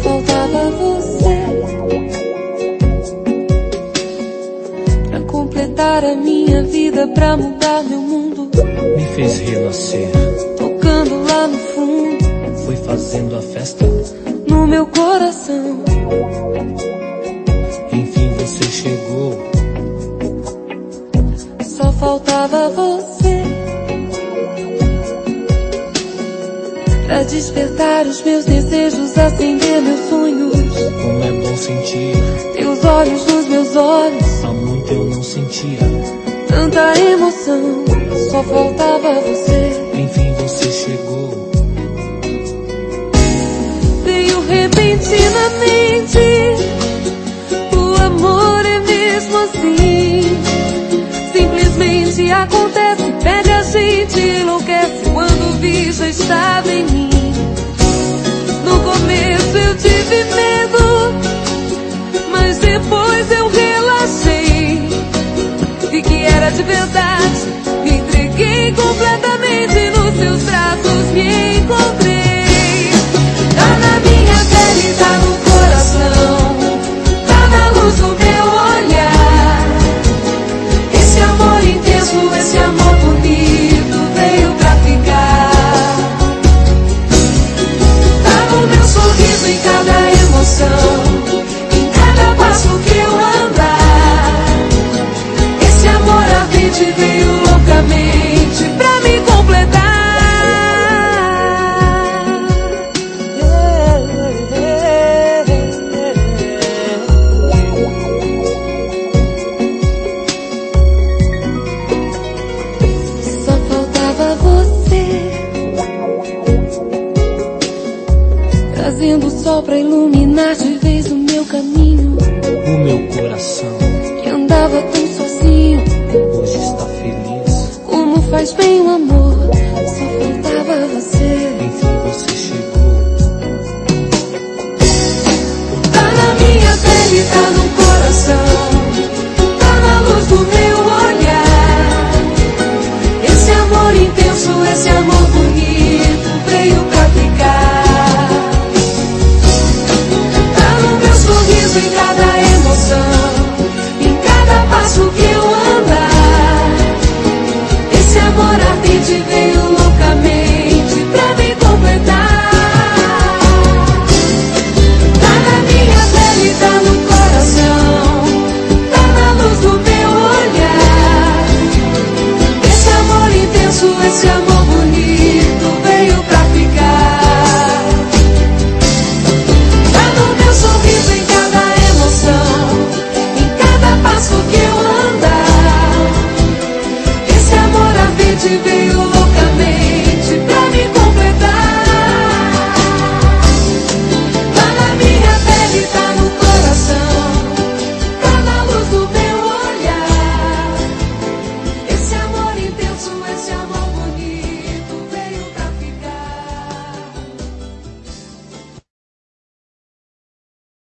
faltava você pra completar a minha vida, pra mudar meu mundo. Me fez renascer, Tocando lá no fundo, foi fazendo a festa. no meu coração. Enfim você chegou, Só faltava você pra despertar os meus desejos, acender meus sonhos. como é bom sentir. Teus olhos nos meus olhos, Há muito eu não sentia. tanta emoção. Só faltava você. Enfim você chegou, Veio repentinamente. O amor é mesmo assim. Simplesmente acontece, pede a gente, enlouquece. Quando vi já estava em mim. No começo eu tive medo, mas depois eu relaxei. Vi que era de verdade, me entreguei completamente. Nos seus braços me encontrei. Tá na minha pele, tá no coração, tá na luz do meu olhar. Esse amor intenso, esse amor bonito veio pra ficar. Tá no meu sorriso, em cada emoção, em cada passo que eu andar. Esse amor ardente veio loucamente pra me completar. Só faltava você, trazendo o sol pra iluminar de vez o meu caminho. o meu coração Que andava tão sozinho, hoje está feliz. como faz bem o amor. Só faltava você. Enfim você chegou, Tá na minha pele, tá no coração, tá na luz do meu olhar. Esse amor intenso, esse amor bonito veio pra ficar. Tá no meu sorriso, em cada emoção, em cada passo que eu andar. Esse amor ardente veio loucamente pra me completar. Tá na minha pele, tá no coração, tá na luz do meu olhar. Esse amor intenso, esse amor bonito veio pra ficar. Tá no meu sorriso, em cada emoção, em cada passo que eu andar. Esse amor ardente veio loucamente